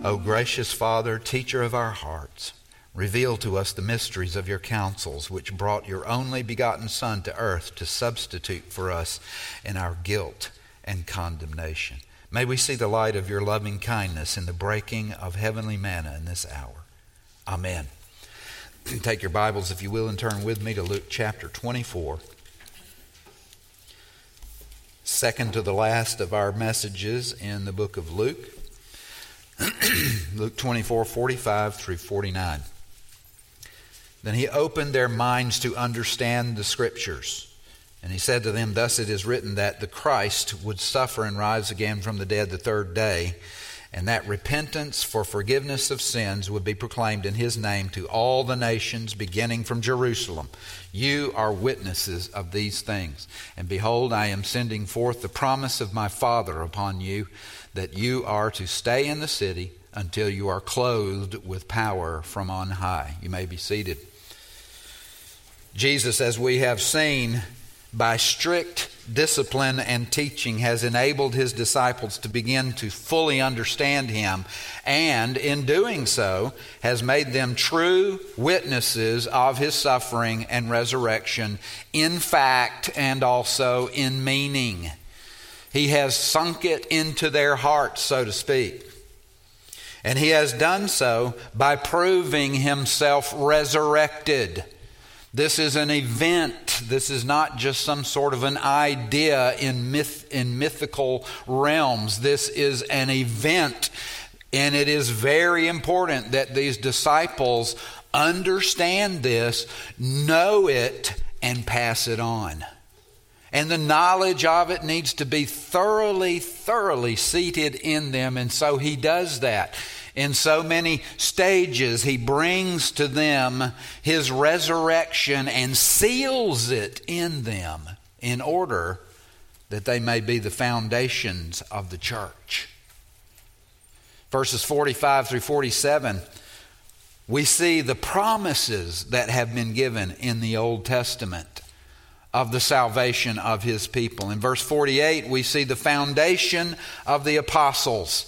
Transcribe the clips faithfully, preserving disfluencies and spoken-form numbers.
O gracious Father, teacher of our hearts, reveal to us the mysteries of your counsels, which brought your only begotten Son to earth to substitute for us in our guilt and condemnation. May we see the light of your loving kindness in the breaking of heavenly manna in this hour. Amen. Take your Bibles, if you will, and turn with me to Luke chapter twenty-four. Second to the last of our messages in the book of Luke. Luke twenty-four, forty-five through forty-nine. Then he opened their minds to understand the Scriptures. And he said to them, thus it is written that the Christ would suffer and rise again from the dead the third day, and that repentance for forgiveness of sins would be proclaimed in his name to all the nations, beginning from Jerusalem. You are witnesses of these things. And behold, I am sending forth the promise of my Father upon you, that you are to stay in the city until you are clothed with power from on high. You may be seated. Jesus, as we have seen, by strict discipline and teaching, has enabled his disciples to begin to fully understand him, and in doing so has made them true witnesses of his suffering and resurrection in fact and also in meaning. He has sunk it into their hearts, so to speak. And he has done so by proving himself resurrected. This is an event. This is not just some sort of an idea in myth, in mythical realms. This is an event. And it is very important that these disciples understand this, know it, and pass it on. And the knowledge of it needs to be thoroughly, thoroughly seated in them. And so he does that. In so many stages, he brings to them his resurrection and seals it in them in order that they may be the foundations of the church. Verses forty-five through forty-seven, we see the promises that have been given in the Old Testament of the salvation of his people. In verse forty-eight, we see the foundation of the apostles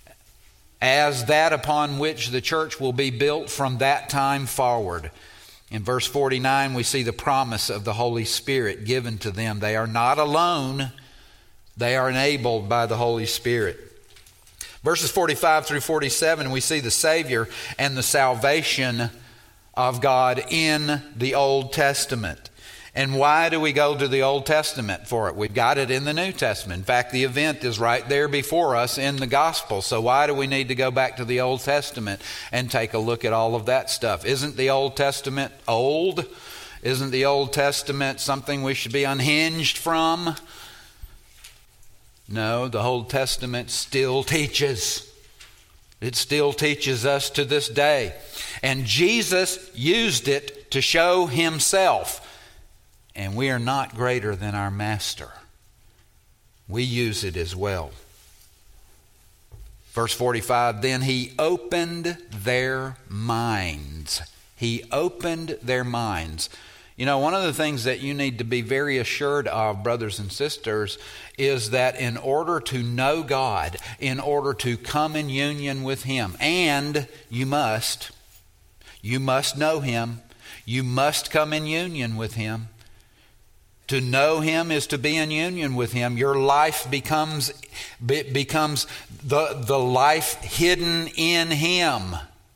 as that upon which the church will be built from that time forward. In verse forty-nine, we see the promise of the Holy Spirit given to them. They are not alone. They are enabled by the Holy Spirit. Verses forty-five through forty-seven, we see the Savior and the salvation of God in the Old Testament. And why do we go to the Old Testament for it? We've got it in the New Testament. In fact, the event is right there before us in the gospel. So why do we need to go back to the Old Testament and take a look at all of that stuff? Isn't the Old Testament old? Isn't the Old Testament something we should be unhinged from? No, the Old Testament still teaches. It still teaches us to this day. And Jesus used it to show himself. And we are not greater than our Master. We use it as well. Verse forty-five, then he opened their minds. He opened their minds. You know, one of the things that you need to be very assured of, brothers and sisters, is that in order to know God, in order to come in union with him, and you must, you must know him, you must come in union with him. To know him is to be in union with him. Your life becomes, becomes the, the life hidden in him.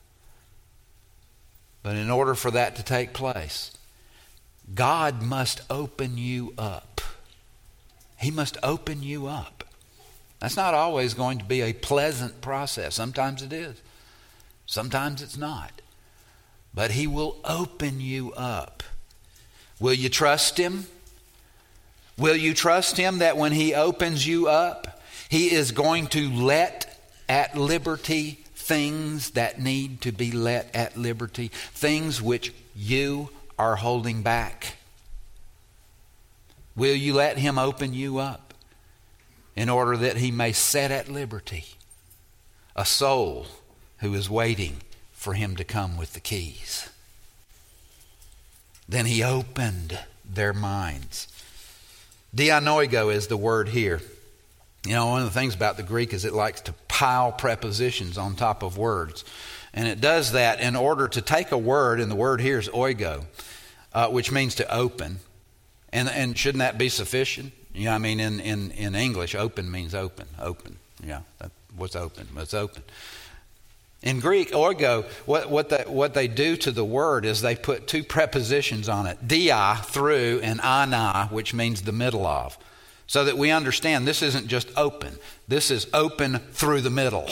But in order for that to take place, God must open you up. He must open you up. That's not always going to be a pleasant process. Sometimes it is. Sometimes it's not. But he will open you up. Will you trust him? Will you trust him that when he opens you up, he is going to let at liberty things that need to be let at liberty, things which you are holding back? Will you let him open you up in order that he may set at liberty a soul who is waiting for him to come with the keys? Then he opened their minds. Dianoigo is the word here. You know, one of the things about the Greek is it likes to pile prepositions on top of words. And it does that in order to take a word, and the word here is oigo, uh, which means to open. And and shouldn't that be sufficient? You know, I mean, in, in, in English, open means open, open. Yeah, that, what's open? What's open? In Greek, oigo, what, what, they, what they do to the word is they put two prepositions on it, dia, through, and ana, which means the middle of, so that we understand this isn't just open. This is open through the middle.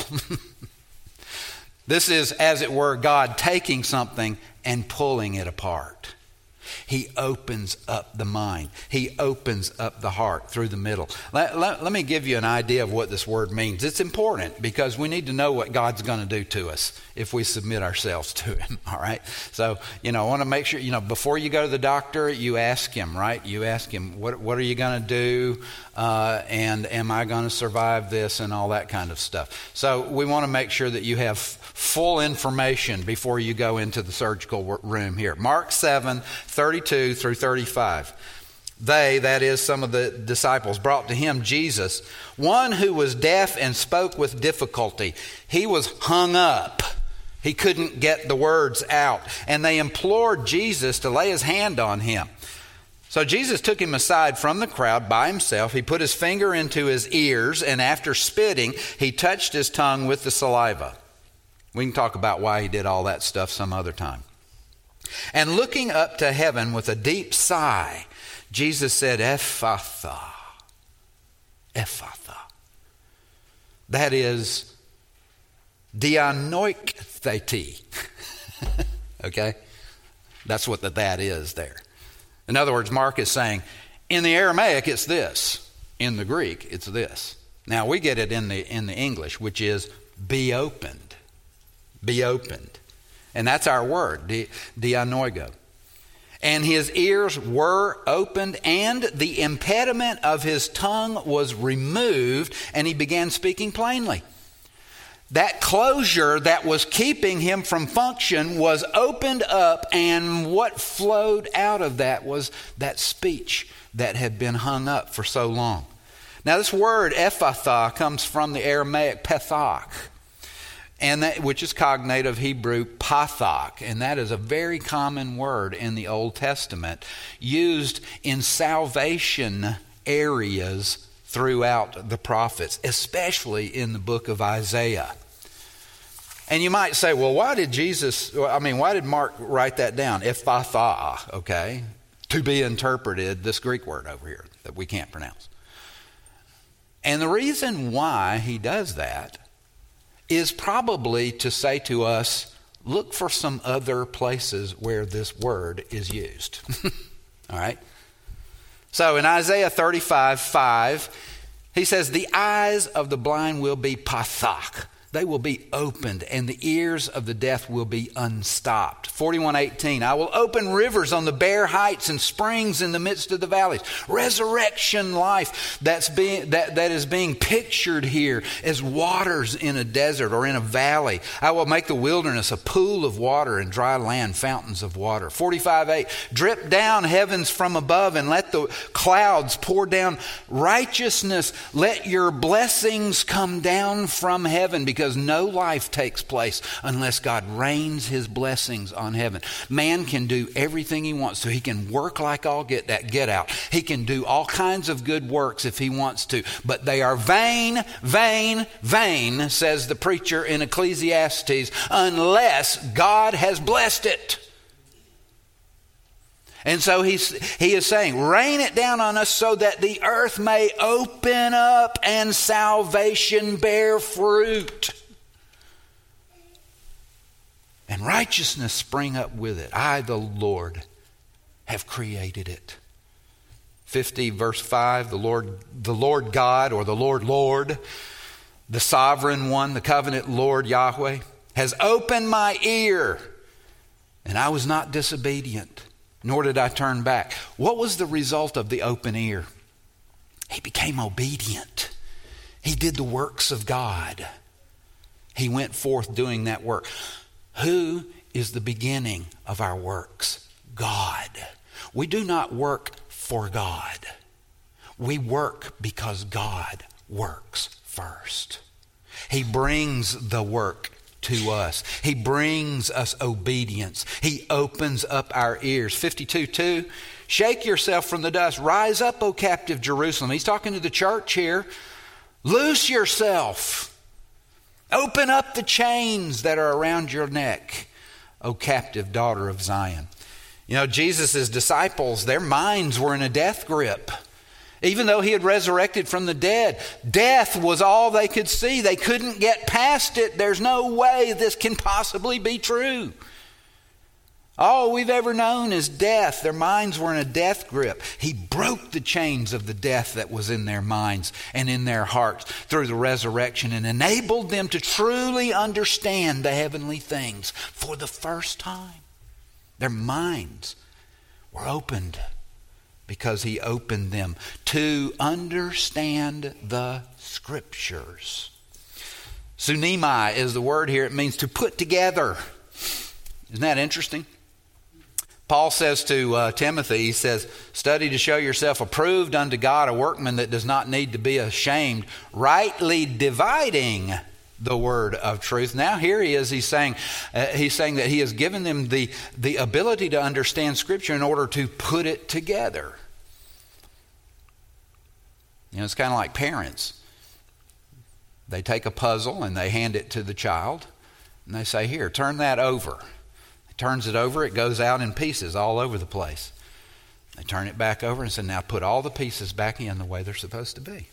This is, as it were, God taking something and pulling it apart. He opens up the mind. He opens up the heart through the middle. Let, let, let me give you an idea of what this word means. It's important because we need to know what God's going to do to us if we submit ourselves to Him, all right? So, you know, I want to make sure, you know, before you go to the doctor, you ask Him, right? You ask Him, what, what are you going to do? Uh, and am I going to survive this and all that kind of stuff? So we want to make sure that you have full information before you go into the surgical room here. Mark seven, thirty-two through thirty-five. They, that is some of the disciples, brought to Him Jesus, one who was deaf and spoke with difficulty. He was hung up. He couldn't get the words out. And they implored Jesus to lay His hand on him. So Jesus took him aside from the crowd by himself. He put his finger into his ears, and after spitting, he touched his tongue with the saliva. We can talk about why he did all that stuff some other time. And looking up to heaven with a deep sigh, Jesus said, Ephphatha. Ephphatha. That is dianoiktheti. Okay? That's what the that is there. In other words, Mark is saying, in the Aramaic, it's this. In the Greek, it's this. Now, we get it in the in the English, which is be opened. Be opened. And that's our word, di, dianoigo. And his ears were opened, and the impediment of his tongue was removed, and he began speaking plainly. That closure that was keeping him from function was opened up, and what flowed out of that was that speech that had been hung up for so long. Now, this word ephphatha comes from the Aramaic pethach, and that, which is cognate of Hebrew pathach, and that is a very common word in the Old Testament, used in salvation areas throughout the prophets, especially in the book of Isaiah. And you might say, well, why did Jesus, I mean, why did Mark write that down? Ephphatha, okay, to be interpreted, this Greek word over here that we can't pronounce. And the reason why he does that is probably to say to us, look for some other places where this word is used. All right? So in Isaiah thirty-five, five, he says, the eyes of the blind will be pathach. They will be opened, and the ears of the deaf will be unstopped. forty-one eighteen, I will open rivers on the bare heights and springs in the midst of the valleys. Resurrection life that's being, that, that is being pictured here as waters in a desert or in a valley. I will make the wilderness a pool of water and dry land fountains of water. forty-five eight, drip down heavens from above and let the clouds pour down righteousness. Let your blessings come down from heaven, because Because no life takes place unless God rains His blessings on heaven. Man can do everything he wants to. He can work like all get that get out. He can do all kinds of good works if he wants to. But they are vain, vain, vain, says the preacher in Ecclesiastes, unless God has blessed it. And so he's, he is saying, rain it down on us so that the earth may open up and salvation bear fruit. And righteousness spring up with it. I, the Lord, have created it. fifty verse five, the Lord, the Lord God, or the Lord Lord, the sovereign one, the covenant Lord Yahweh, has opened my ear, and I was not disobedient, nor did I turn back. What was the result of the open ear? He became obedient. He did the works of God. He went forth doing that work. Who is the beginning of our works? God. We do not work for God. We work because God works first. He brings the work to us. He brings us obedience. He opens up our ears. fifty-two two, shake yourself from the dust. Rise up, O captive Jerusalem. He's talking to the church here. Loose yourself. Open up the chains that are around your neck, O captive daughter of Zion. You know, Jesus' disciples, their minds were in a death grip. Even though he had resurrected from the dead, death was all they could see. They couldn't get past it. There's no way this can possibly be true. All we've ever known is death. Their minds were in a death grip. He broke the chains of the death that was in their minds and in their hearts through the resurrection and enabled them to truly understand the heavenly things for the first time. Their minds were opened because he opened them to understand the Scriptures. Sunemi is the word here. It means to put together. Isn't that interesting? Paul says to uh, Timothy, he says, study to show yourself approved unto God, a workman that does not need to be ashamed, rightly dividing the word of truth. Now here he is, he's saying, uh, he's saying that he has given them the, the ability to understand Scripture in order to put it together. You know, it's kind of like parents. They take a puzzle and they hand it to the child and they say, here, turn that over. He turns it over, it goes out in pieces all over the place. They turn it back over and say, now put all the pieces back in the way they're supposed to be.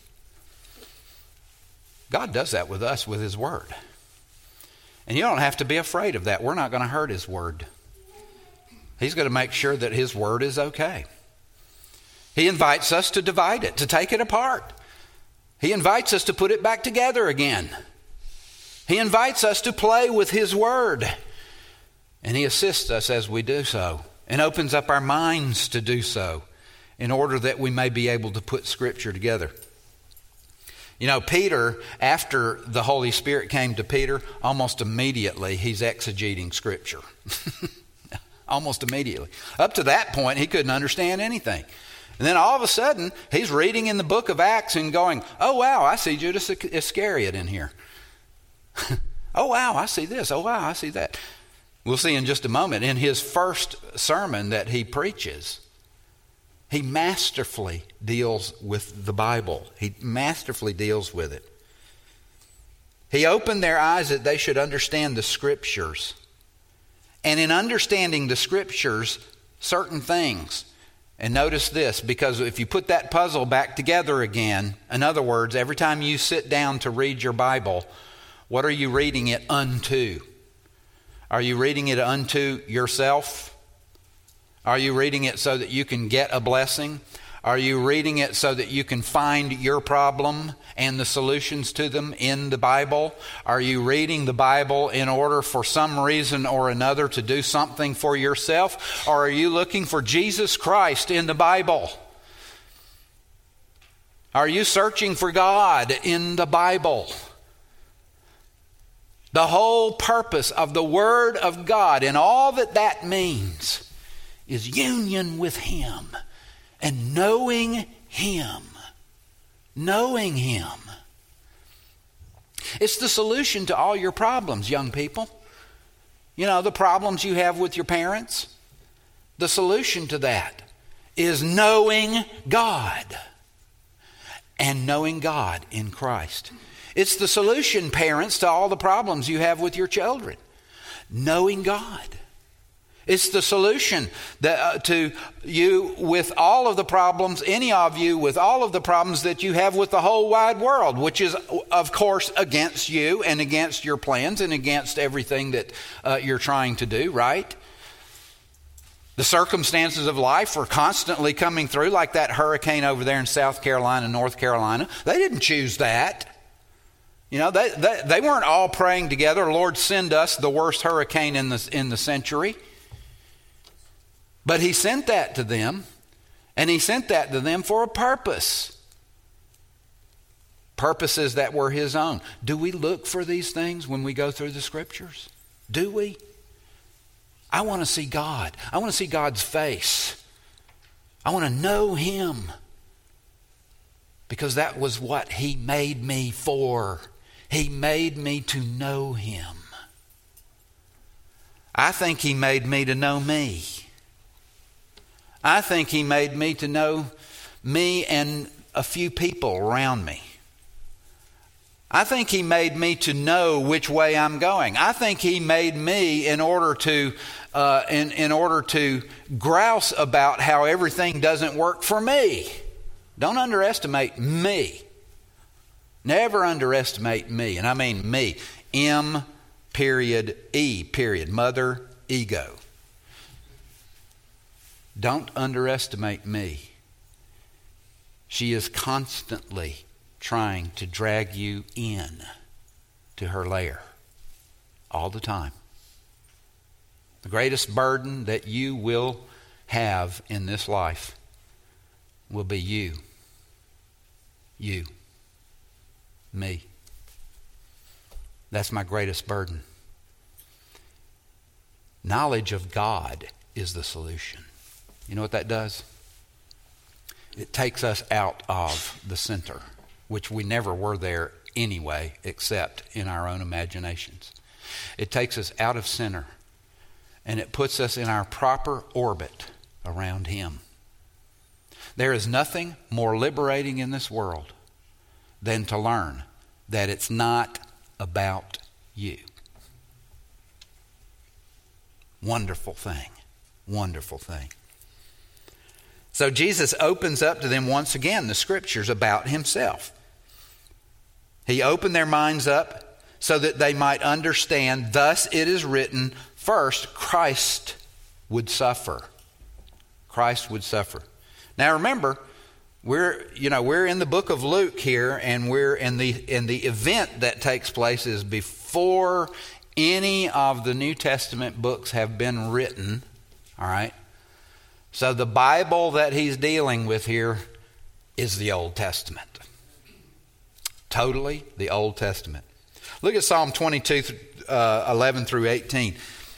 God does that with us with his word. And you don't have to be afraid of that. We're not going to hurt his word. He's going to make sure that his word is okay. He invites us to divide it, to take it apart. He invites us to put it back together again. He invites us to play with his word. And he assists us as we do so and opens up our minds to do so in order that we may be able to put Scripture together. You know, Peter, after the Holy Spirit came to Peter, almost immediately he's exegeting Scripture. Almost immediately. Up to that point, he couldn't understand anything. And then all of a sudden, he's reading in the book of Acts and going, oh, wow, I see Judas Iscariot in here. Oh, wow, I see this. Oh, wow, I see that. We'll see in just a moment. In his first sermon that he preaches, he masterfully deals with the Bible. He masterfully deals with it. He opened their eyes that they should understand the Scriptures. And in understanding the Scriptures, certain things. And notice this, because if you put that puzzle back together again, in other words, every time you sit down to read your Bible, what are you reading it unto? Are you reading it unto yourself? Are you reading it so that you can get a blessing? Are you reading it so that you can find your problem and the solutions to them in the Bible? Are you reading the Bible in order for some reason or another to do something for yourself? Or are you looking for Jesus Christ in the Bible? Are you searching for God in the Bible? The whole purpose of the Word of God and all that that means is union with Him. And knowing Him. Knowing Him. It's the solution to all your problems, young people. You know, the problems you have with your parents. The solution to that is knowing God. And knowing God in Christ. It's the solution, parents, to all the problems you have with your children. Knowing God. It's the solution that, uh, to you with all of the problems, any of you with all of the problems that you have with the whole wide world, which is, of course, against you and against your plans and against everything that uh, you're trying to do, right? The circumstances of life are constantly coming through, like that hurricane over there in South Carolina, North Carolina. They didn't choose that. You know, they, they, they weren't all praying together, Lord, send us the worst hurricane in the, in the century. But he sent that to them, and he sent that to them for a purpose. Purposes that were his own. Do we look for these things when we go through the Scriptures? Do we? I want to see God. I want to see God's face. I want to know Him. Because that was what He made me for. He made me to know him. I think he made me to know me. I think he made me to know me and a few people around me. I think he made me to know which way I'm going. I think he made me in order to uh, in, in order to grouse about how everything doesn't work for me. Don't underestimate me. Never underestimate me. And I mean me. M period E period. Mother ego. Don't underestimate me. She is constantly trying to drag you in to her lair all the time. The greatest burden that you will have in this life will be you. You. Me. That's my greatest burden. Knowledge of God is the solution. You know what that does? It takes us out of the center, which we never were there anyway, except in our own imaginations. It takes us out of center, and it puts us in our proper orbit around him. There is nothing more liberating in this world than to learn that it's not about you. Wonderful thing. Wonderful thing. So Jesus opens up to them once again the scriptures about himself. He opened their minds up so that they might understand, thus it is written, first Christ would suffer. Christ would suffer. Now remember, we're you know we're in the book of Luke here, and we're in the in the event that takes place is before any of the New Testament books have been written. All right. So the Bible that he's dealing with here is the Old Testament. Totally the Old Testament. Look at Psalm twenty-two, uh, eleven through eighteen.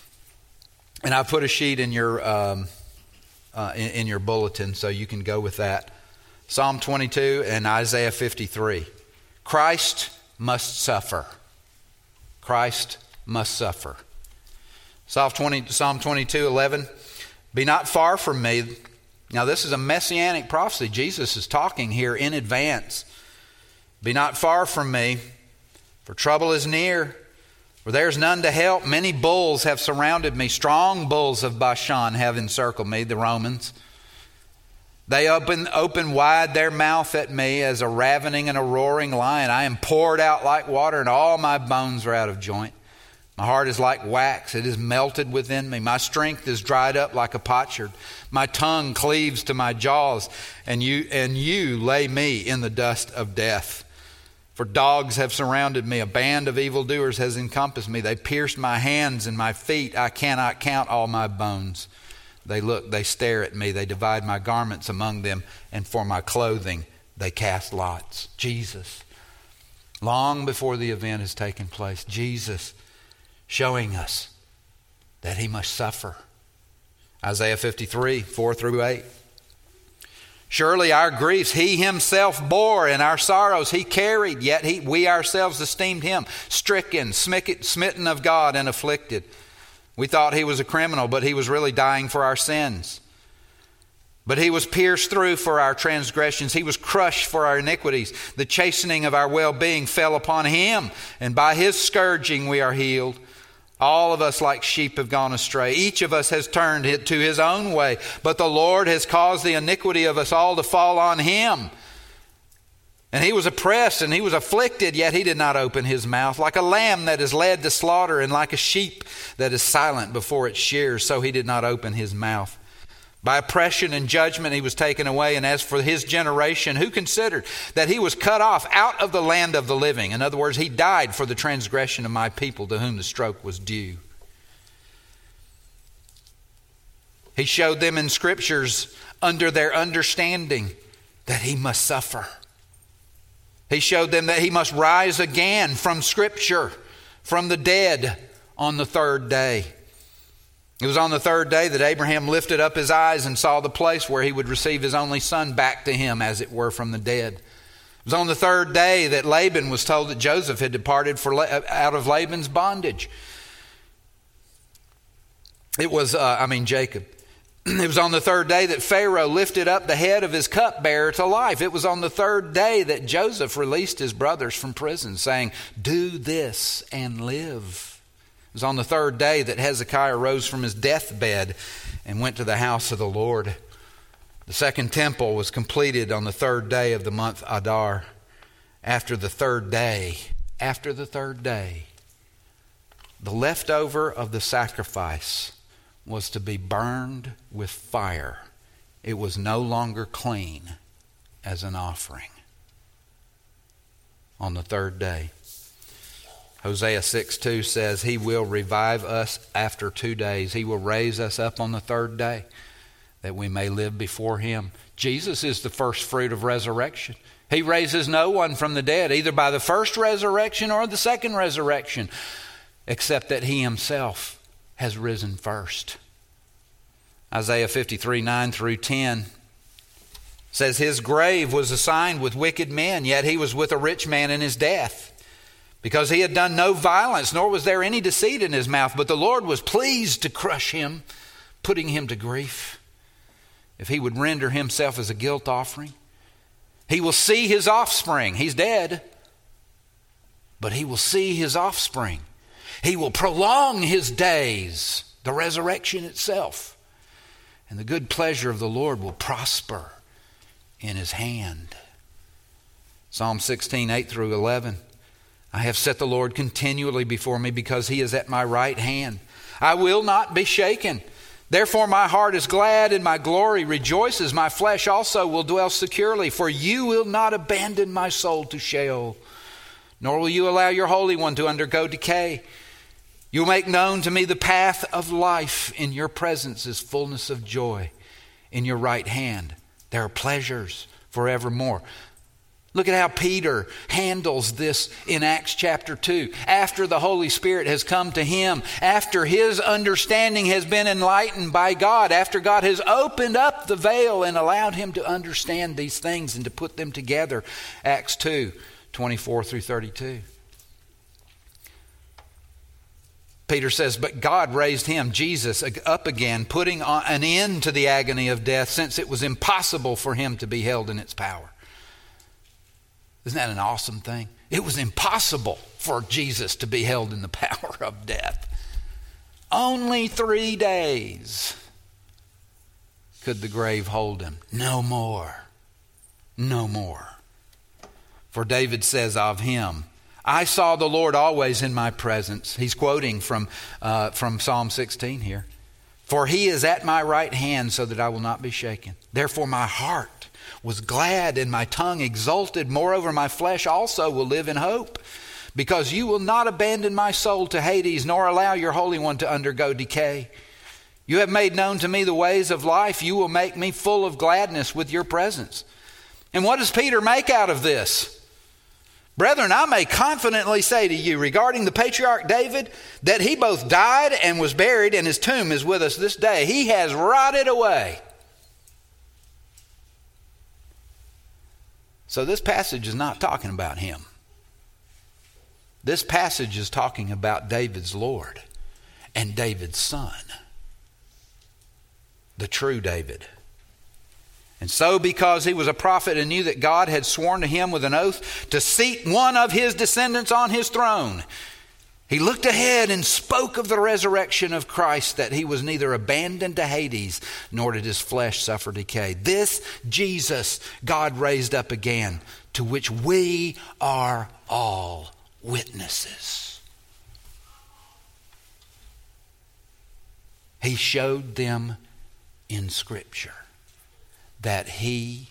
And I put a sheet in your um, uh, in, in your bulletin so you can go with that. Psalm twenty-two and Isaiah fifty-three. Christ must suffer. Christ must suffer. Psalm twenty, Psalm twenty-two, eleven. Be not far from me. Now this is a messianic prophecy. Jesus is talking here in advance. Be not far from me, for trouble is near, for there is none to help. Many bulls have surrounded me. Strong bulls of Bashan have encircled me, the Romans. They open, open wide their mouth at me as a ravening and a roaring lion. I am poured out like water, and all my bones are out of joint. My heart is like wax. It is melted within me. My strength is dried up like a potsherd. My tongue cleaves to my jaws, and you and you lay me in the dust of death. For dogs have surrounded me. A band of evildoers has encompassed me. They pierced my hands and my feet. I cannot count all my bones. They look, they stare at me. They divide my garments among them, and for my clothing they cast lots. Jesus, long before the event has taken place, Jesus showing us that he must suffer. Isaiah fifty-three, four through eight. Surely our griefs he himself bore, and our sorrows he carried, yet he, we ourselves esteemed him stricken, smitten of God, and afflicted. We thought he was a criminal, but he was really dying for our sins. But he was pierced through for our transgressions. He was crushed for our iniquities. The chastening of our well-being fell upon him, and by his scourging we are healed. All of us like sheep have gone astray. Each of us has turned to his own way. But the Lord has caused the iniquity of us all to fall on him. And he was oppressed and he was afflicted, yet he did not open his mouth. Like a lamb that is led to slaughter, and like a sheep that is silent before its shears, so he did not open his mouth. By oppression and judgment he was taken away. And as for his generation, who considered that he was cut off out of the land of the living? In other words, he died for the transgression of my people, to whom the stroke was due. He showed them in scriptures under their understanding that he must suffer. He showed them that he must rise again from scripture, from the dead on the third day. It was on the third day that Abraham lifted up his eyes and saw the place where he would receive his only son back to him, as it were, from the dead. It was on the third day that Laban was told that Joseph had departed for, out of Laban's bondage. It was, uh, I mean, Jacob. It was on the third day that Pharaoh lifted up the head of his cupbearer to life. It was on the third day that Joseph released his brothers from prison, saying, "Do this and live." It was on the third day that Hezekiah rose from his deathbed and went to the house of the Lord. The second temple was completed on the third day of the month Adar. After the third day, after the third day, the leftover of the sacrifice was to be burned with fire. It was no longer clean as an offering. On the third day. Hosea six two says, He will revive us after two days. He will raise us up on the third day, that we may live before Him. Jesus is the first fruit of resurrection. He raises no one from the dead, either by the first resurrection or the second resurrection, except that He Himself has risen first. Isaiah fifty-three, nine through ten says, His grave was assigned with wicked men, yet He was with a rich man in his death, because He had done no violence, nor was there any deceit in His mouth. But the Lord was pleased to crush Him, putting Him to grief. If He would render Himself as a guilt offering, He will see His offspring. He's dead, but He will see His offspring. He will prolong His days, the resurrection itself. And the good pleasure of the Lord will prosper in His hand. Psalm sixteen, eight through eleven. I have set the Lord continually before me, because He is at my right hand. I will not be shaken. Therefore my heart is glad and my glory rejoices. My flesh also will dwell securely, for You will not abandon my soul to Sheol, nor will You allow Your Holy One to undergo decay. You will make known to me the path of life. In Your presence is fullness of joy. In Your right hand there are pleasures forevermore. Look at how Peter handles this in Acts chapter two. After the Holy Spirit has come to him, after his understanding has been enlightened by God, after God has opened up the veil and allowed him to understand these things and to put them together. Acts two, twenty-four through thirty-two. Peter says, but God raised him, Jesus, up again, putting an end to the agony of death, since it was impossible for him to be held in its power. Isn't that an awesome thing? It was impossible for Jesus to be held in the power of death. Only three days could the grave hold him. No more. No more. For David says of him, I saw the Lord always in my presence. He's quoting from, uh, from Psalm sixteen here. For He is at my right hand, so that I will not be shaken. Therefore my heart was glad and my tongue exulted. Moreover, my flesh also will live in hope, because You will not abandon my soul to Hades, nor allow Your Holy One to undergo decay. You have made known to me the ways of life. You will make me full of gladness with Your presence. And what does Peter make out of this? Brethren, I may confidently say to you regarding the patriarch David, that he both died and was buried, and his tomb is with us this day. He has rotted away. So this passage is not talking about him. This passage is talking about David's Lord and David's son, the true David. And so, because he was a prophet and knew that God had sworn to him with an oath to seat one of his descendants on his throne, he looked ahead and spoke of the resurrection of Christ, that He was neither abandoned to Hades, nor did His flesh suffer decay. This Jesus God raised up again, to which we are all witnesses. He showed them in Scripture that he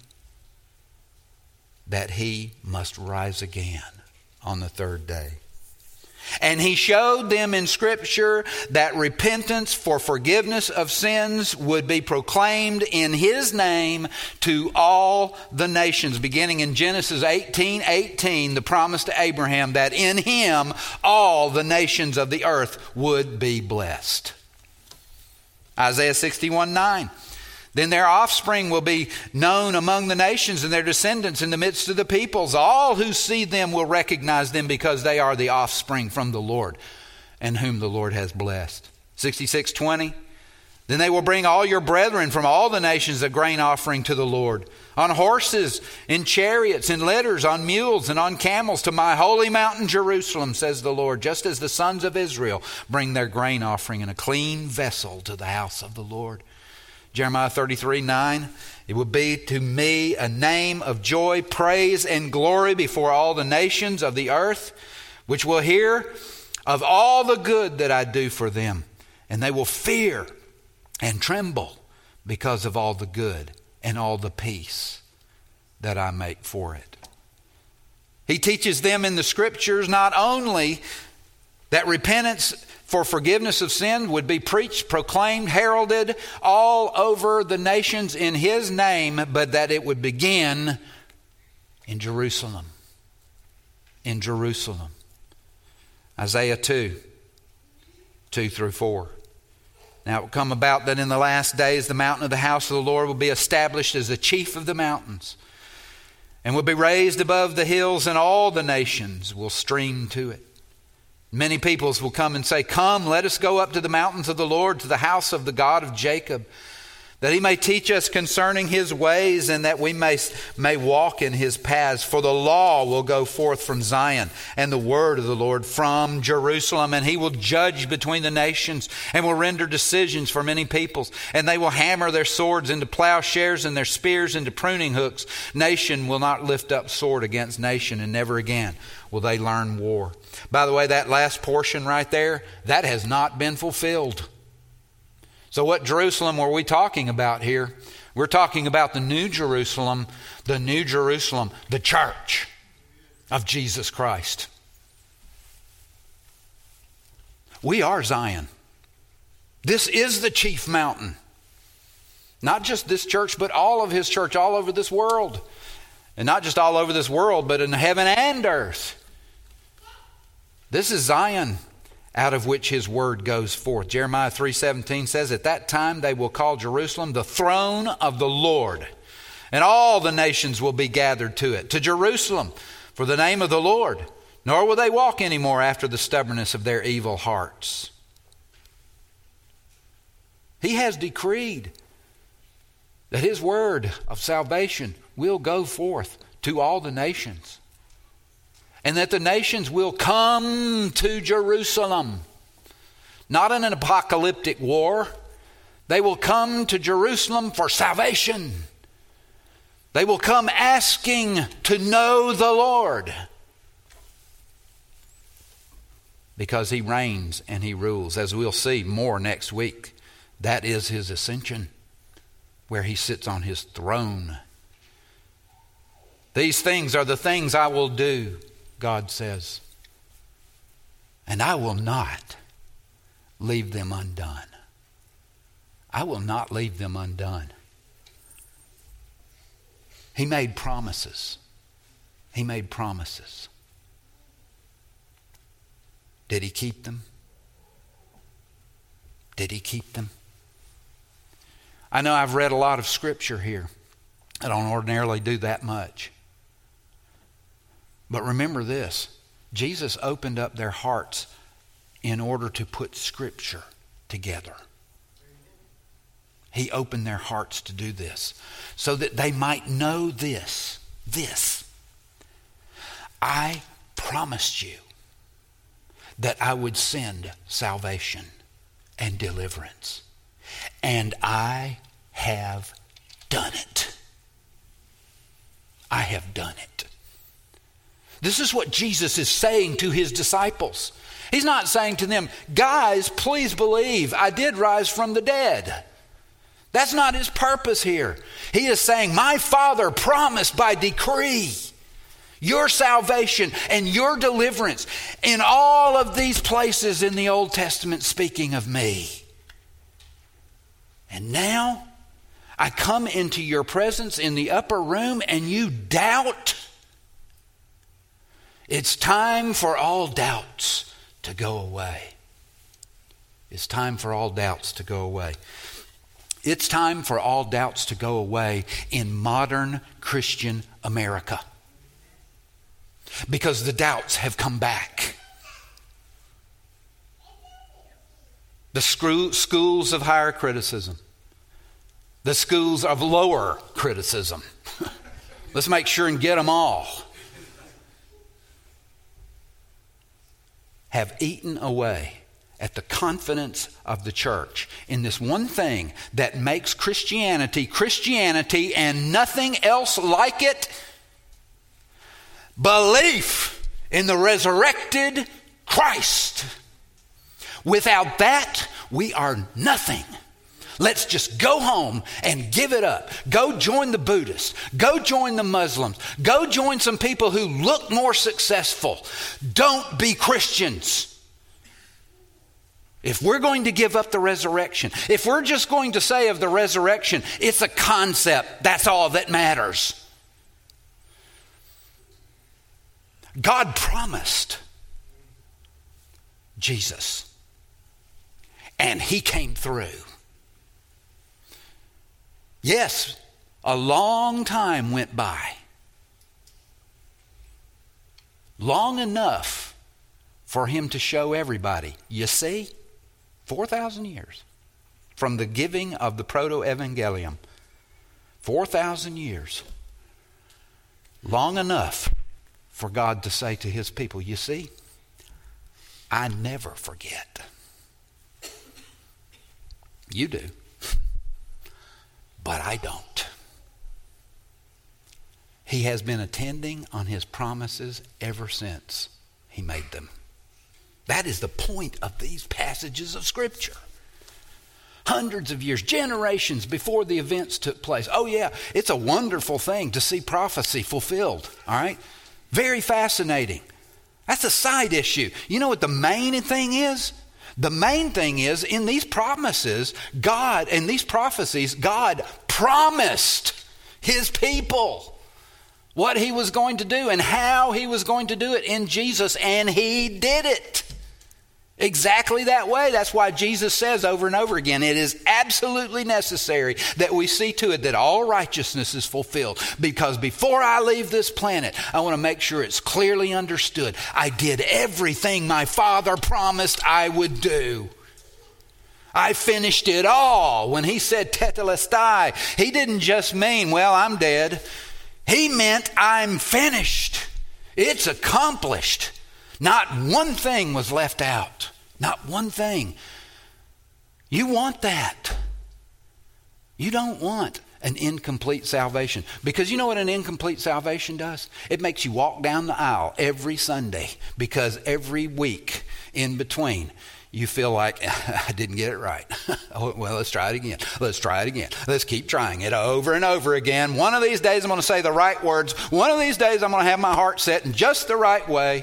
that he must rise again on the third day. And He showed them in Scripture that repentance for forgiveness of sins would be proclaimed in His name to all the nations. Beginning in Genesis eighteen eighteen, the promise to Abraham that in Him all the nations of the earth would be blessed. Isaiah sixty-one nine. Then their offspring will be known among the nations, and their descendants in the midst of the peoples. All who see them will recognize them, because they are the offspring from the Lord, and whom the Lord has blessed. sixty-six twenty. Then they will bring all your brethren from all the nations a grain offering to the Lord, on horses, in chariots, in litters, on mules, and on camels, to my holy mountain Jerusalem, says the Lord, just as the sons of Israel bring their grain offering in a clean vessel to the house of the Lord. Jeremiah thirty-three nine. It will be to me a name of joy, praise, and glory before all the nations of the earth, which will hear of all the good that I do for them, and they will fear and tremble because of all the good and all the peace that I make for it. He teaches them in the scriptures not only that repentance for forgiveness of sin would be preached, proclaimed, heralded all over the nations in his name, but that it would begin in Jerusalem. In Jerusalem. Isaiah two, two through four. Now it will come about that in the last days the mountain of the house of the Lord will be established as the chief of the mountains, and will be raised above the hills, and all the nations will stream to it. Many peoples will come and say, come, let us go up to the mountains of the Lord, to the house of the God of Jacob, that he may teach us concerning his ways, and that we may, may walk in his paths. For the law will go forth from Zion, and the word of the Lord from Jerusalem. And he will judge between the nations, and will render decisions for many peoples. And they will hammer their swords into plowshares, and their spears into pruning hooks. Nation will not lift up sword against nation, and never again will they learn war. By the way, that last portion right there, that has not been fulfilled. So what Jerusalem were we talking about here? We're talking about the New Jerusalem, the New Jerusalem, the church of Jesus Christ. We are Zion. This is the chief mountain. Not just this church, but all of his church all over this world. And not just all over this world, but in heaven and earth. This is Zion, out of which his word goes forth. Jeremiah three seventeen says, at that time they will call Jerusalem the throne of the Lord, and all the nations will be gathered to it, to Jerusalem, for the name of the Lord. Nor will they walk anymore after the stubbornness of their evil hearts. He has decreed that his word of salvation will go forth to all the nations, and that the nations will come to Jerusalem. Not in an apocalyptic war. They will come to Jerusalem for salvation. They will come asking to know the Lord, because he reigns and he rules. As we'll see more next week, that is his ascension, where he sits on his throne. These things are the things I will do, God says, and I will not leave them undone. I will not leave them undone. He made promises. He made promises. Did he keep them? Did he keep them? I know I've read a lot of scripture here. I don't ordinarily do that much. But remember this, Jesus opened up their hearts in order to put scripture together. He opened their hearts to do this so that they might know this, this. I promised you that I would send salvation and deliverance, and I have done it. I have done it. This is what Jesus is saying to his disciples. He's not saying to them, guys, please believe I did rise from the dead. That's not his purpose here. He is saying, my Father promised by decree your salvation and your deliverance in all of these places in the Old Testament, speaking of me. And now I come into your presence in the upper room and you doubt. It's time for all doubts to go away. It's time for all doubts to go away. It's time for all doubts to go away in modern Christian America, because the doubts have come back. The screw, schools of higher criticism, the schools of lower criticism. Let's make sure and get them all. Have eaten away at the confidence of the church in this one thing that makes Christianity Christianity and nothing else like it: belief in the resurrected Christ. Without that, we are nothing. Let's just go home and give it up. Go join the Buddhists. Go join the Muslims. Go join some people who look more successful. Don't be Christians. If we're going to give up the resurrection, if we're just going to say of the resurrection, it's a concept, that's all that matters. God promised Jesus, and he came through. Yes, a long time went by. Long enough for him to show everybody, you see, four thousand years from the giving of the proto-evangelium. four thousand years. Long enough for God to say to his people, you see, I never forget. You do. But I don't. He has been attending on his promises ever since he made them. That is the point of these passages of Scripture. Hundreds of years, generations before the events took place. Oh yeah, it's a wonderful thing to see prophecy fulfilled. All right? Very fascinating. That's a side issue. You know what the main thing is? The main thing is, in these promises, God, in these prophecies, God promised his people what he was going to do and how he was going to do it in Jesus, and he did it. Exactly that way. That's why Jesus says over and over again, it is absolutely necessary that we see to it that all righteousness is fulfilled. Because before I leave this planet, I want to make sure it's clearly understood. I did everything my Father promised I would do. I finished it all. When he said tetelestai, he didn't just mean, well, I'm dead. He meant I'm finished. It's accomplished. Not one thing was left out. Not one thing. You want that. You don't want an incomplete salvation. Because you know what an incomplete salvation does? It makes you walk down the aisle every Sunday, because every week in between you feel like, I didn't get it right. Oh, well, let's try it again. Let's try it again. Let's keep trying it over and over again. One of these days I'm going to say the right words. One of these days I'm going to have my heart set in just the right way.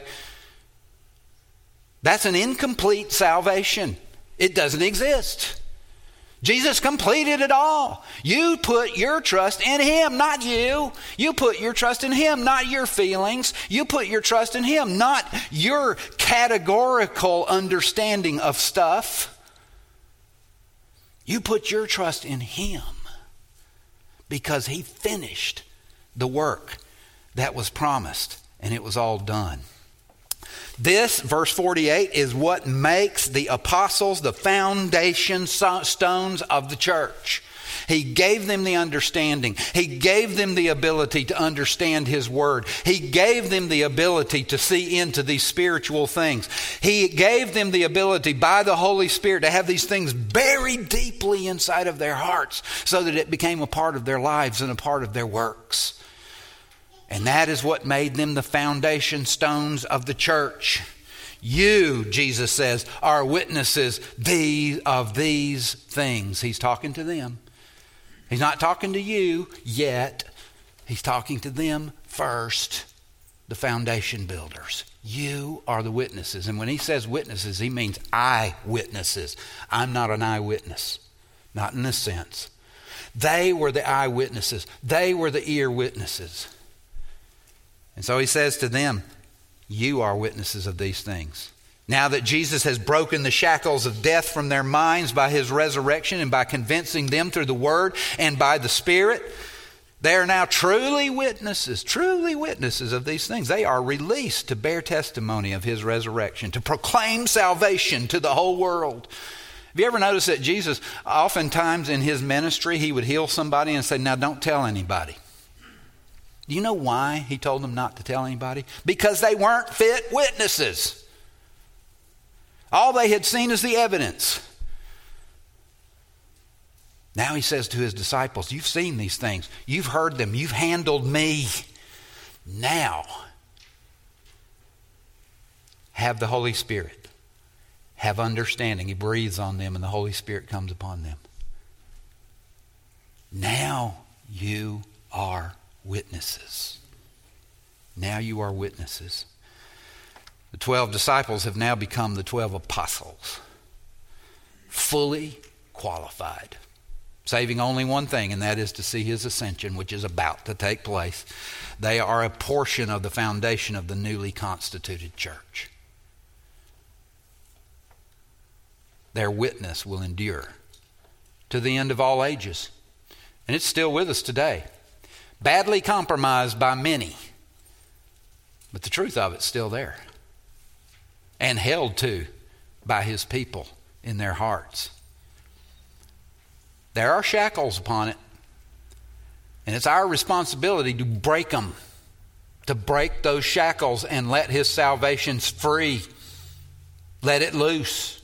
That's an incomplete salvation. It doesn't exist. Jesus completed it all. You put your trust in him, not you. You put your trust in him, not your feelings. You put your trust in him, not your categorical understanding of stuff. You put your trust in him because he finished the work that was promised, and it was all done. This, verse forty-eight, is what makes the apostles the foundation stones of the church. He gave them the understanding. He gave them the ability to understand his word. He gave them the ability to see into these spiritual things. He gave them the ability by the Holy Spirit to have these things buried deeply inside of their hearts so that it became a part of their lives and a part of their works. And that is what made them the foundation stones of the church. You, Jesus says, are witnesses these, of these things. He's talking to them. He's not talking to you yet. He's talking to them first, the foundation builders. You are the witnesses. And when he says witnesses, he means eyewitnesses. I'm not an eyewitness. Not in this sense. They were the eyewitnesses. They were the ear witnesses. And so he says to them, you are witnesses of these things. Now that Jesus has broken the shackles of death from their minds by his resurrection and by convincing them through the Word and by the Spirit, they are now truly witnesses, truly witnesses of these things. They are released to bear testimony of his resurrection, to proclaim salvation to the whole world. Have you ever noticed that Jesus, oftentimes in his ministry, he would heal somebody and say, now don't tell anybody. Do you know why he told them not to tell anybody? Because they weren't fit witnesses. All they had seen is the evidence. Now he says to his disciples, you've seen these things. You've heard them. You've handled me. Now, have the Holy Spirit. Have understanding. He breathes on them and the Holy Spirit comes upon them. Now you are witnesses. Now you are witnesses. The twelve disciples have now become the twelve apostles, fully qualified, saving only one thing, and that is to see his ascension, which is about to take place. They are a portion of the foundation of the newly constituted church. Their witness will endure to the end of all ages, and it's still with us today. Badly compromised by many, but the truth of it's still there. And held to by his people in their hearts. There are shackles upon it. And it's our responsibility to break them. To break those shackles and let his salvation free. Let it loose.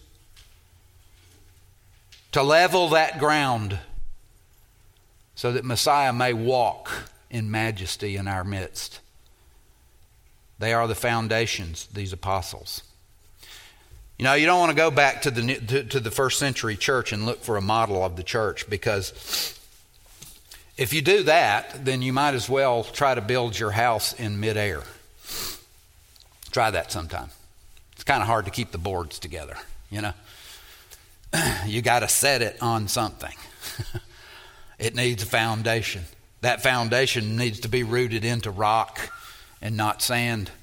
To level that ground. So that Messiah may walk in majesty in our midst. They are the foundations, these apostles. You know, you don't want to go back to the to, to the first century church and look for a model of the church, because if you do that, then you might as well try to build your house in midair. Try that sometime. It's kind of hard to keep the boards together, you know. You got to set it on something. It needs a foundation. That foundation needs to be rooted into rock and not sand.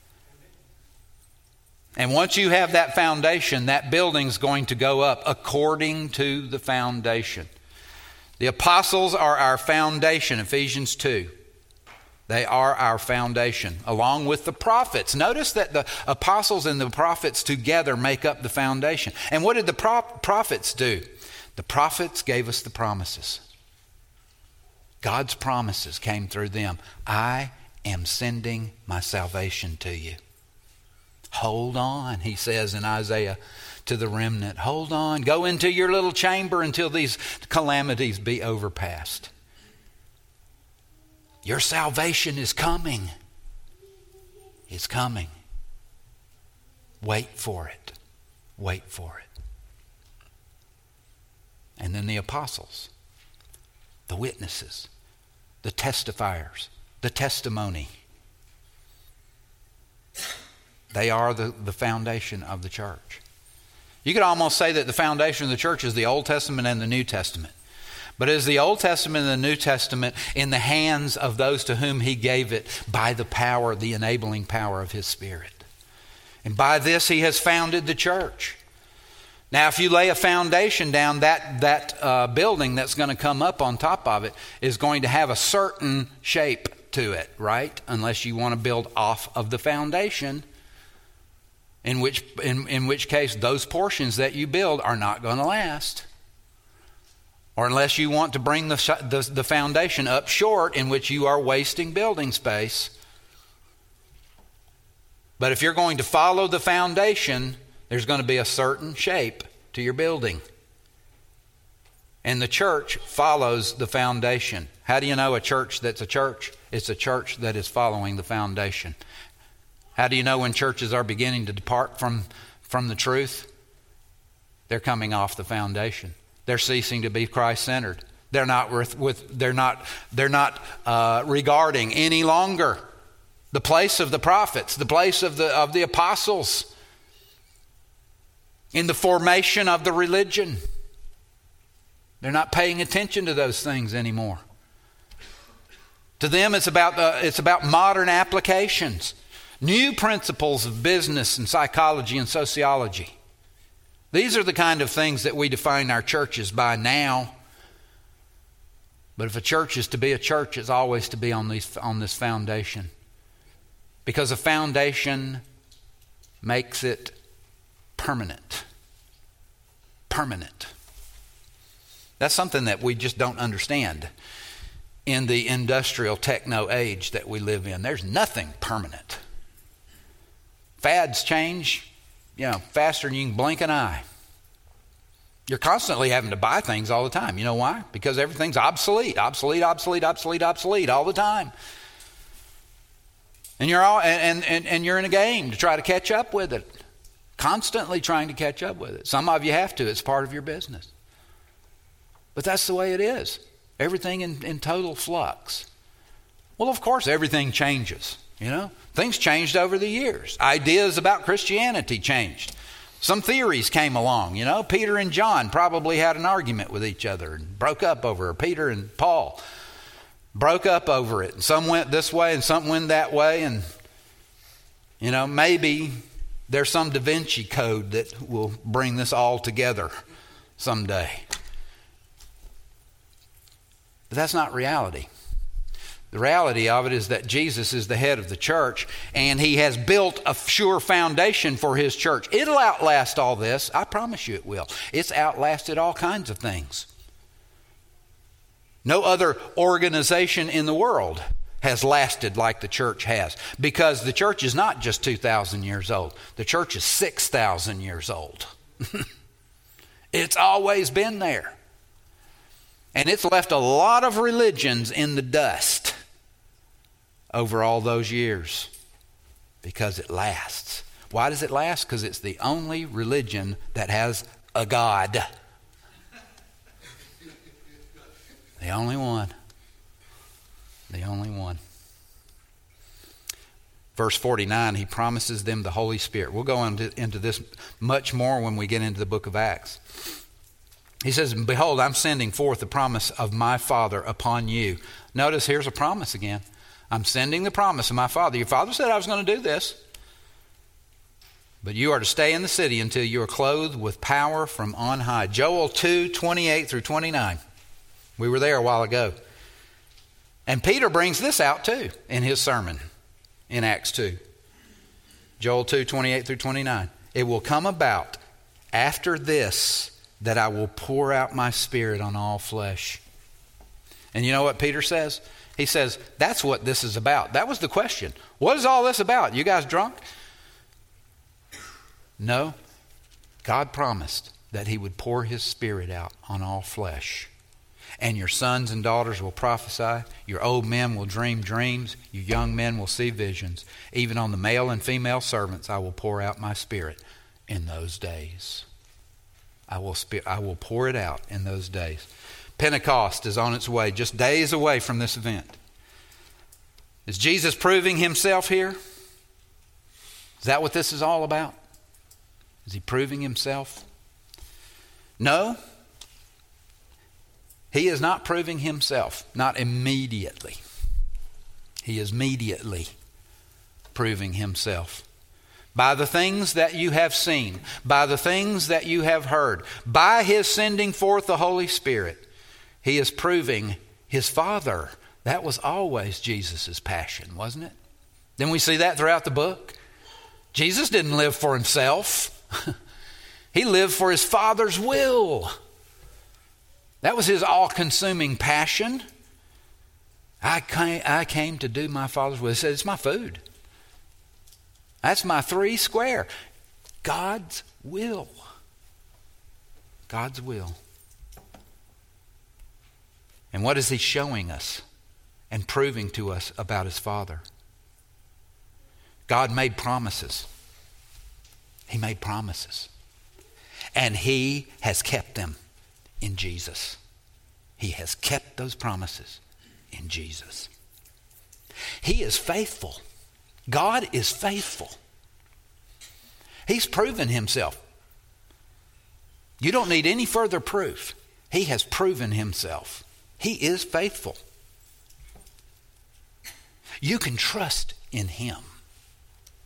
And once you have that foundation, that building's going to go up according to the foundation. The apostles are our foundation, Ephesians two. They are our foundation, along with the prophets. Notice that the apostles and the prophets together make up the foundation. And what did the pro- prophets do? The prophets gave us the promises. God's promises came through them. I am sending my salvation to you. Hold on, he says in Isaiah to the remnant. Hold on. Go into your little chamber until these calamities be overpassed. Your salvation is coming. It's coming. Wait for it. Wait for it. And then the apostles, the witnesses, the testifiers, the testimony. They are the, the foundation of the church. You could almost say that the foundation of the church is the Old Testament and the New Testament. But it is the Old Testament and the New Testament in the hands of those to whom he gave it by the power, the enabling power of his Spirit. And by this he has founded the church. Now, if you lay a foundation down, that, that uh, building that's going to come up on top of it is going to have a certain shape to it, right? Unless you want to build off of the foundation. In which, in, in which case, those portions that you build are not going to last. Or unless you want to bring the, the, the foundation up short, in which you are wasting building space. But if you're going to follow the foundation, there's going to be a certain shape to your building. And the church follows the foundation. How do you know a church that's a church? It's a church that is following the foundation. How do you know when churches are beginning to depart from, from the truth? They're coming off the foundation. They're ceasing to be Christ-centered. They're not with, with they're not they're not uh, regarding any longer the place of the prophets, the place of the of the apostles in the formation of the religion. They're not paying attention to those things anymore. To them, it's about the, it's about modern applications. New principles of business and psychology and sociology. These are the kind of things that we define our churches by now. But if a church is to be a church, it's always to be on these, on this foundation. Because a foundation makes it permanent. Permanent. That's something that we just don't understand in the industrial techno age that we live in. There's nothing permanent. Fads change, you know, faster than you can blink an eye. You're constantly having to buy things all the time. You know why? Because everything's obsolete, obsolete, obsolete, obsolete, obsolete all the time. And you're all and, and, and you're in a game to try to catch up with it. Constantly trying to catch up with it. Some of you have to. It's part of your business. But that's the way it is. Everything in, in total flux. Well, of course, everything changes. You know, things changed over the years. Ideas about Christianity changed. Some theories came along. You know, Peter and John probably had an argument with each other and broke up over it. Peter and Paul broke up over it. And some went this way and some went that way. And, you know, maybe there's some Da Vinci Code that will bring this all together someday. But that's not reality. The reality of it is that Jesus is the head of the church, and he has built a sure foundation for his church. It'll outlast all this. I promise you it will. It's outlasted all kinds of things. No other organization in the world has lasted like the church has, because the church is not just two thousand years old. The church is six thousand years old. It's always been there. And it's left a lot of religions in the dust over all those years because it lasts. Why does it last? Because it's the only religion that has a God. The only one. The only one. Verse forty-nine, he promises them the Holy Spirit. We'll go into, into this much more when we get into the book of Acts. He says, behold, I'm sending forth the promise of my Father upon you. Notice here's a promise again. I'm sending the promise of my Father. Your father said I was going to do this. But you are to stay in the city until you are clothed with power from on high. Joel two, twenty-eight through twenty-nine. We were there a while ago. And Peter brings this out too in his sermon in Acts two. Joel two, twenty-eight through twenty-nine. It will come about after this that I will pour out my Spirit on all flesh. And you know what Peter says? He says, that's what this is about. That was the question. What is all this about? You guys drunk? No. God promised that he would pour his Spirit out on all flesh. And your sons and daughters will prophesy. Your old men will dream dreams. Your young men will see visions. Even on the male and female servants I will pour out my Spirit in those days. I will spe- I will pour it out in those days. Pentecost is on its way, just days away from this event. Is Jesus proving himself here? Is that what this is all about? Is he proving himself? No. He is not proving himself, not immediately. He is immediately proving himself. By the things that you have seen, by the things that you have heard, by his sending forth the Holy Spirit, he is proving his Father. That was always Jesus' passion, wasn't it? Then we see that throughout the book. Jesus didn't live for himself. He lived for his Father's will. That was his all-consuming passion. I came, I came to do my Father's will. He said, it's my food. That's my three square. God's will. God's will. And what is he showing us and proving to us about his Father? God made promises. He made promises. And he has kept them in Jesus. He has kept those promises in Jesus. He is faithful. God is faithful. He's proven himself. You don't need any further proof. He has proven himself. He is faithful. You can trust in him.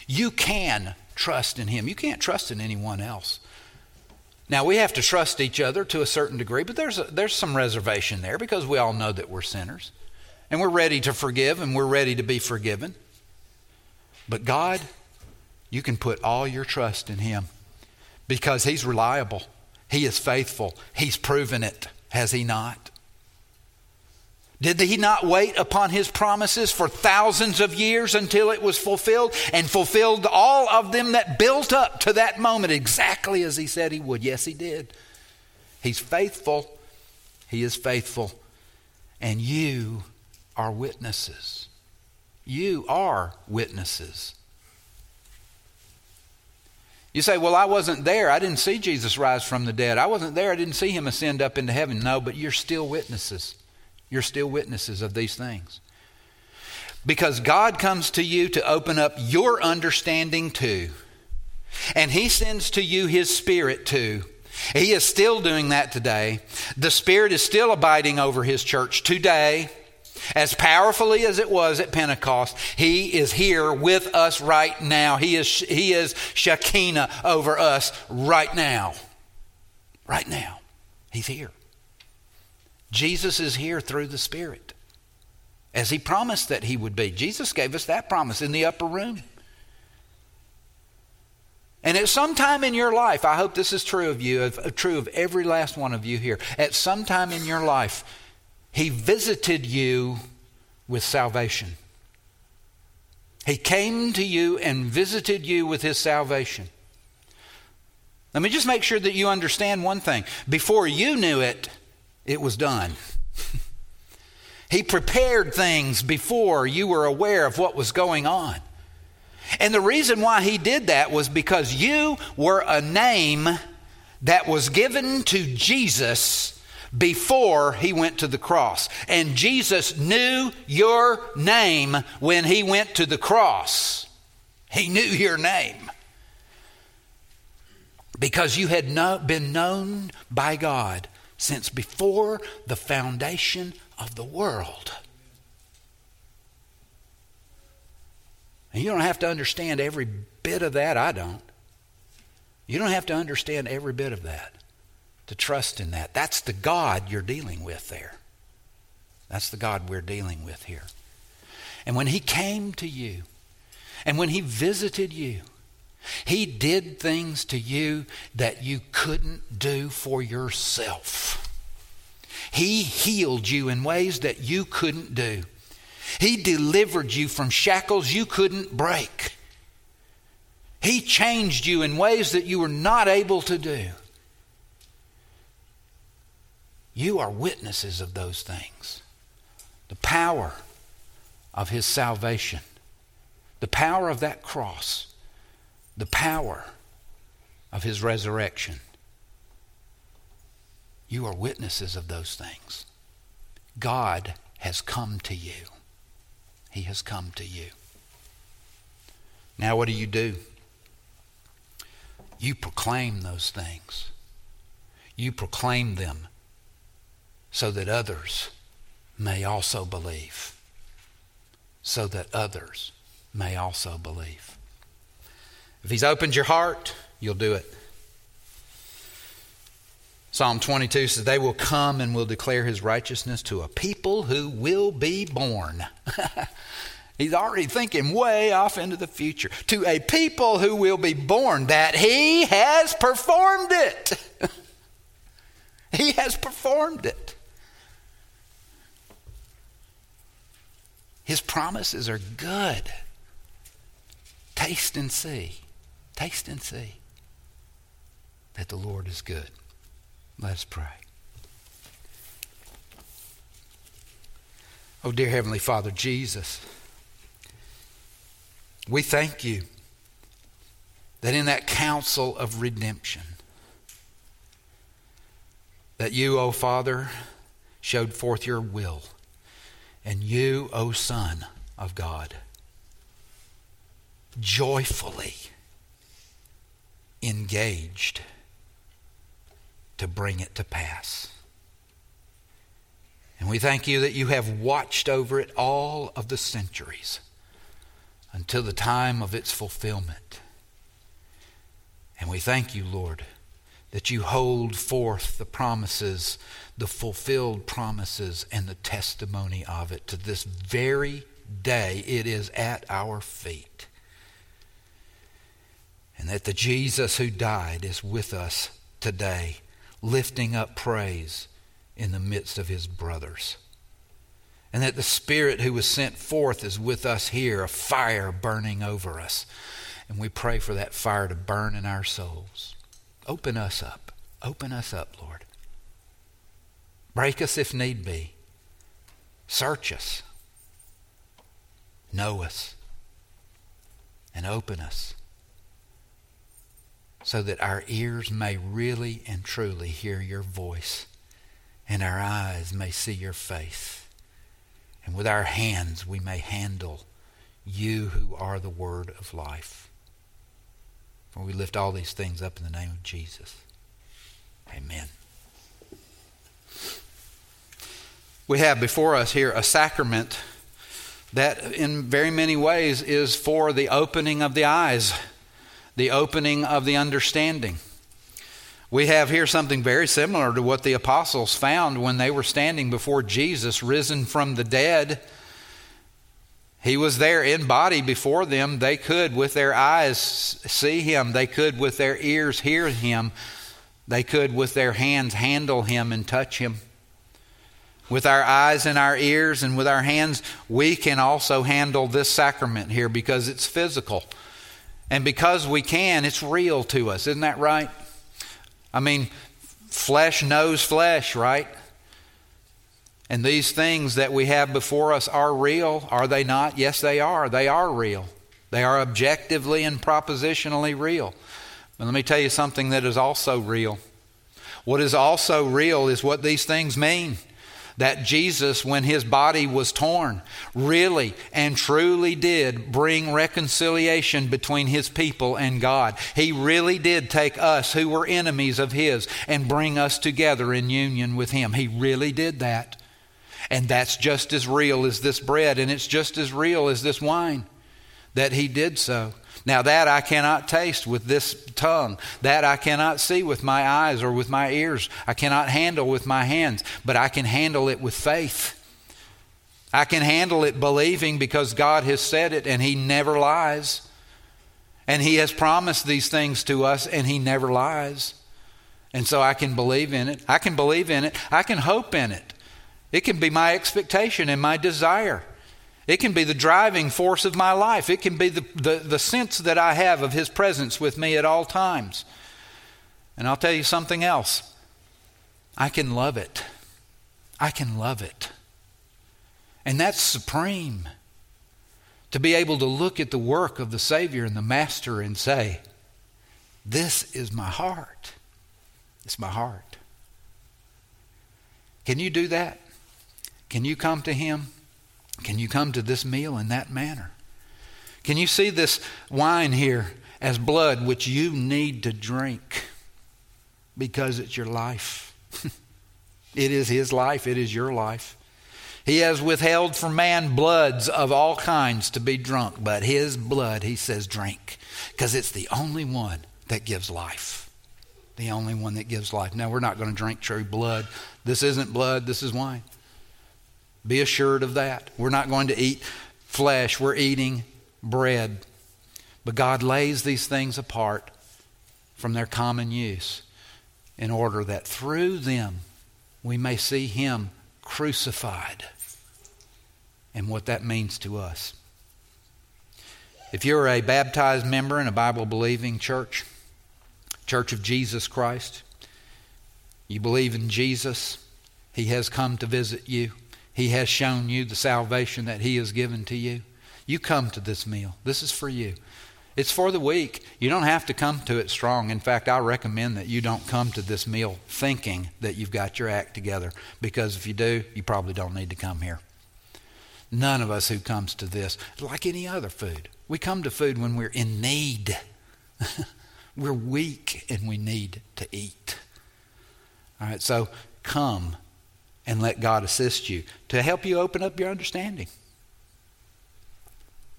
You can trust in him. You can't trust in anyone else. Now, we have to trust each other to a certain degree, but there's a, there's some reservation there because we all know that we're sinners. And we're ready to forgive and we're ready to be forgiven. But God, you can put all your trust in him because he's reliable. He is faithful. He's proven it, has he not? Did he not wait upon his promises for thousands of years until it was fulfilled, and fulfilled all of them that built up to that moment exactly as he said he would? Yes, he did. He's faithful. He is faithful. And you are witnesses. You are witnesses. You say, well, I wasn't there. I didn't see Jesus rise from the dead. I wasn't there. I didn't see him ascend up into heaven. No, but you're still witnesses. You're still witnesses of these things. Because God comes to you to open up your understanding too. And he sends to you his Spirit too. He is still doing that today. The Spirit is still abiding over his church today. As powerfully as it was at Pentecost, he is here with us right now. He is, he is Shekinah over us right now. Right now. He's here. Jesus is here through the Spirit, as he promised that he would be. Jesus gave us that promise in the upper room. And at some time in your life, I hope this is true of you, of, true of every last one of you here. At some time in your life, he visited you with salvation. He came to you and visited you with his salvation. Let me just make sure that you understand one thing. Before you knew it, it was done. He prepared things before you were aware of what was going on. And the reason why he did that was because you were a name that was given to Jesus before he went to the cross. And Jesus knew your name when he went to the cross. He knew your name. Because you had no, been known by God since before the foundation of the world. And you don't have to understand every bit of that. I don't. You don't have to understand every bit of that to trust in that. That's the God you're dealing with there. That's the God we're dealing with here. And when he came to you, and when he visited you, he did things to you that you couldn't do for yourself. He healed you in ways that you couldn't do. He delivered you from shackles you couldn't break. He changed you in ways that you were not able to do. You are witnesses of those things. The power of his salvation. The power of that cross. The power of his resurrection. You are witnesses of those things. God has come to you. He has come to you. Now what do you do? You proclaim those things. You proclaim them so that others may also believe. So that others may also believe. If he's opened your heart, you'll do it. Psalm twenty-two says, they will come and will declare his righteousness to a people who will be born. He's already thinking way off into the future. To a people who will be born, that he has performed it. He has performed it. His promises are good. Taste and see. Taste and see that the Lord is good. Let's pray. Oh, dear Heavenly Father, Jesus, we thank you that in that counsel of redemption, that you, O Father, showed forth your will, and you, O Son of God, joyfully engaged to bring it to pass. And we thank you that you have watched over it all of the centuries until the time of its fulfillment. And we thank you, Lord, that you hold forth the promises, the fulfilled promises, and the testimony of it to this very day. It is at our feet. And that the Jesus who died is with us today, lifting up praise in the midst of his brothers. And that the Spirit who was sent forth is with us here, a fire burning over us. And we pray for that fire to burn in our souls. Open us up. Open us up, Lord. Break us if need be. Search us. Know us. And open us, so that our ears may really and truly hear your voice, and our eyes may see your face, and with our hands we may handle you who are the word of life. For we lift all these things up in the name of Jesus. Amen. We have before us here a sacrament that in very many ways is for the opening of the eyes, the opening of the understanding. We have here something very similar to what the apostles found when they were standing before Jesus, risen from the dead. He was there in body before them. They could with their eyes see him. They could with their ears hear him. They could with their hands handle him and touch him. With our eyes and our ears and with our hands, we can also handle this sacrament here because it's physical. And because we can, it's real to us. Isn't that right? I mean, flesh knows flesh, right? And these things that we have before us are real, are they not? Yes, they are. They are real. They are objectively and propositionally real. But let me tell you something that is also real. What is also real is what these things mean. That Jesus, when his body was torn, really and truly did bring reconciliation between his people and God. He really did take us who were enemies of his and bring us together in union with him. He really did that. And that's just as real as this bread, and it's just as real as this wine, that he did so. Now that I cannot taste with this tongue. That I cannot see with my eyes or with my ears. I cannot handle with my hands, but I can handle it with faith. I can handle it believing because God has said it and he never lies. And he has promised these things to us and he never lies. And so I can believe in it. I can believe in it. I can hope in it. It can be my expectation and my desire. It can be the driving force of my life. It can be the, the, the sense that I have of his presence with me at all times. And I'll tell you something else. I can love it. I can love it. And that's supreme. To be able to look at the work of the Savior and the Master and say, this is my heart. It's my heart. Can you do that? Can you come to him? Can you come to this meal in that manner? Can you see this wine here as blood which you need to drink because it's your life? It is his life. It is your life. He has withheld from man bloods of all kinds to be drunk, but his blood, he says, drink, because it's the only one that gives life. The only one that gives life. Now, we're not going to drink true blood. This isn't blood. This is wine. Be assured of that. We're not going to eat flesh. We're eating bread. But God lays these things apart from their common use in order that through them we may see him crucified and what that means to us. If you're a baptized member in a Bible-believing church, Church of Jesus Christ, you believe in Jesus, he has come to visit you. He has shown you the salvation that he has given to you. You come to this meal. This is for you. It's for the weak. You don't have to come to it strong. In fact, I recommend that you don't come to this meal thinking that you've got your act together, because if you do, you probably don't need to come here. None of us who comes to this, like any other food, we come to food when we're in need. We're weak and we need to eat. All right, so come and let God assist you to help you open up your understanding.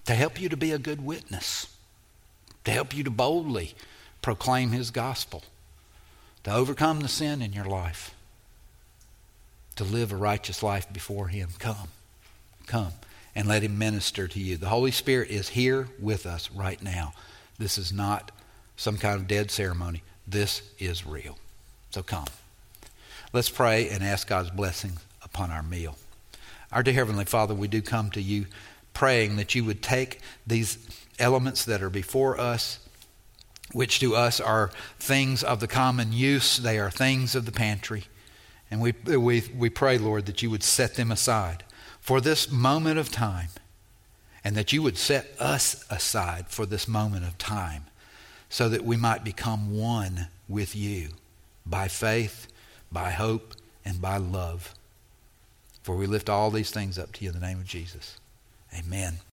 to help you to be a good witness, to help you to boldly proclaim his gospel, to overcome the sin in your life, to live a righteous life before him. Come, come, and let him minister to you. The Holy Spirit is here with us right now. This is not some kind of dead ceremony. This is real. So come. Let's pray and ask God's blessing upon our meal. Our dear Heavenly Father, we do come to you praying that you would take these elements that are before us, which to us are things of the common use. They are things of the pantry. And we, we, we pray, Lord, that you would set them aside for this moment of time, and that you would set us aside for this moment of time, so that we might become one with you by faith, by hope, and by love. For we lift all these things up to you in the name of Jesus. Amen.